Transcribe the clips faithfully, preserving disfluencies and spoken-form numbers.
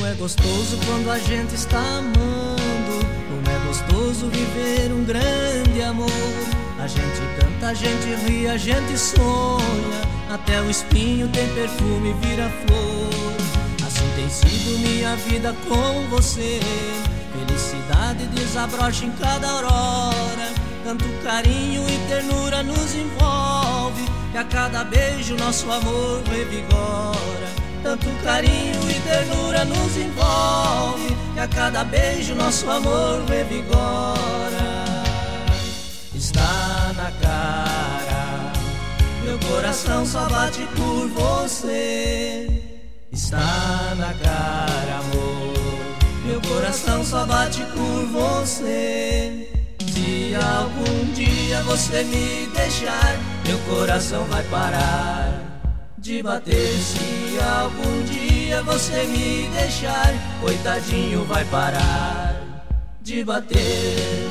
Como é gostoso quando a gente está amando, como é gostoso viver um grande amor. A gente canta, a gente ri, a gente sonha, até o espinho tem perfume e vira flor. Assim tem sido minha vida com você, felicidade desabrocha em cada aurora. Tanto carinho e ternura nos envolve, e a cada beijo nosso amor revigora. Tanto carinho e ternura nos envolve, e a cada beijo nosso amor revigora. Está na cara, meu coração só bate por você. Está na cara, amor, meu coração só bate por você. Se algum dia você me deixar, meu coração vai parar de bater. Se algum dia você me deixar, coitadinho vai parar de bater.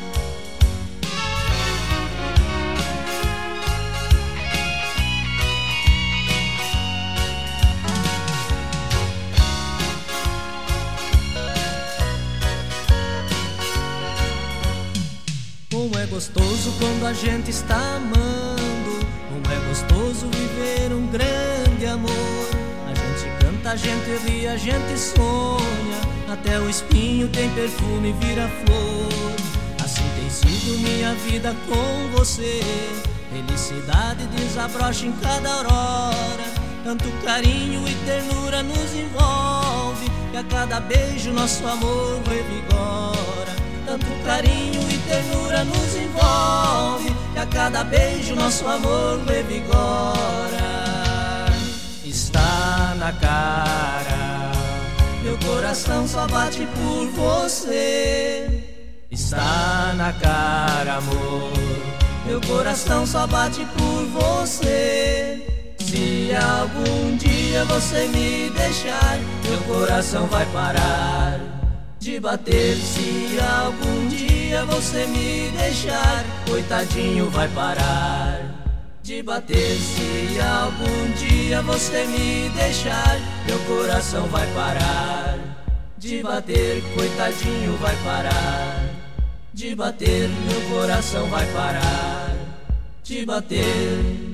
Como é gostoso quando a gente está amando, como é gostoso viver um grande amor. A gente canta, a gente ri, a gente sonha, até o espinho tem perfume e vira flor. Assim tem sido minha vida com você, felicidade desabrocha em cada aurora. Tanto carinho e ternura nos envolve, e a cada beijo nosso amor revigora. Tanto carinho e ternura nos envolve, e a cada beijo nosso amor revigora. Está na cara, meu coração só bate por você. Está na cara, amor, meu coração só bate por você. Se algum dia você me deixar, meu coração vai parar de bater. Se algum dia você me deixar, coitadinho vai parar de bater. Se algum dia você me deixar, meu coração vai parar de bater. Coitadinho vai parar de bater, meu coração vai parar de bater.